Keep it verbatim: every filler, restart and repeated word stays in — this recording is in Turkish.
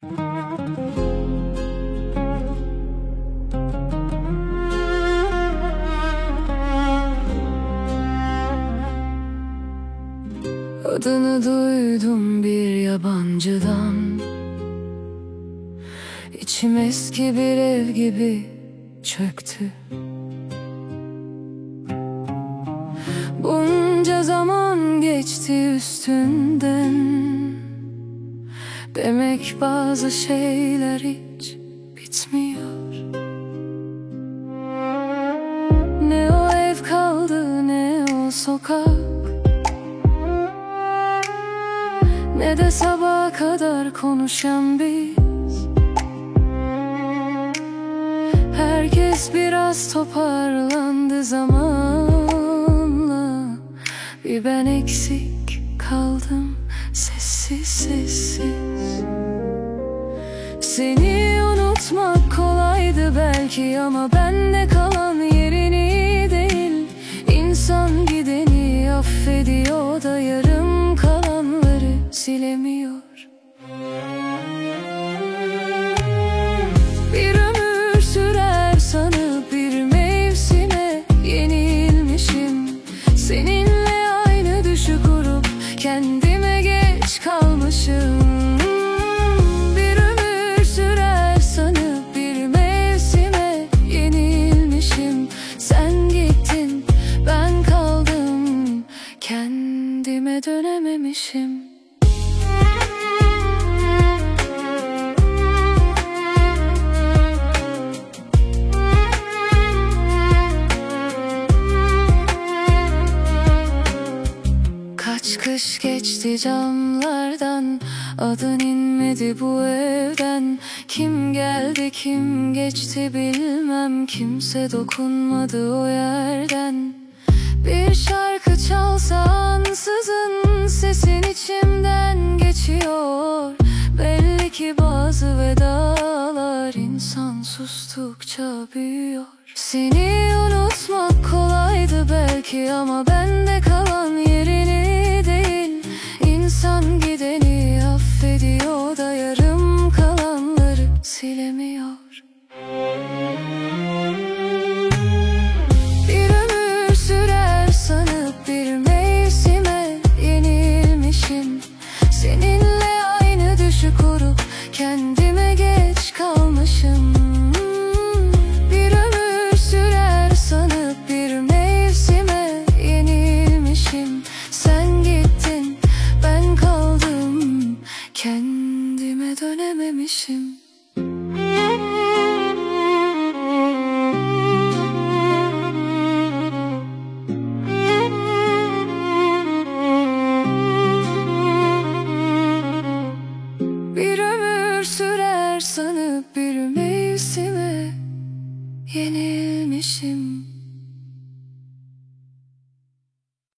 Adını duydum bir yabancıdan, İçim eski bir ev gibi çöktü. Bunca zaman geçti üstünden, demek bazı şeyler hiç bitmiyor. Ne o ev kaldı, ne o sokak, ne de sabaha kadar konuşan biz. Herkes biraz toparlandı zamanla, bir ben eksik kaldım sessiz sessiz. Seni unutmak kolaydı belki ama bende kalan yerini değil. İnsan gideni affediyor da yarım kalanları silemiyor. Bir ömür sürer sanıp bir mevsime yenilmişim. Seninle aynı düşü kurup kendime geç kalmışım. Bir ömür sürer sanıp bir mevsime yenilmişim. Sen gittin, ben kaldım, kendime dönememişim. Kaç kış geçti camlardan, adın inmedi bu evden. Kim geldi kim geçti bilmem, kimse dokunmadı o yerden. Bir şarkı çalsa ansızın sesin içimden geçiyor. Belli ki bazı vedalar insan sustukça büyüyor. Seni unutmak kolaydı belki ama bende kalan yerini değil. İnsan gideni affediyor da yarım kalanları silemiyor. Bir ömür sürer sanıp bir mevsime yenilmişim. Seninle aynı düşü kurup kendime geç kalmışım. Bir ömür sürer sanıp bir mevsime yenilmişim. Sen gittin, ben kaldım, kendime dönememişim. Bir ömür sürer sanıp bir mevsime yenilmişim.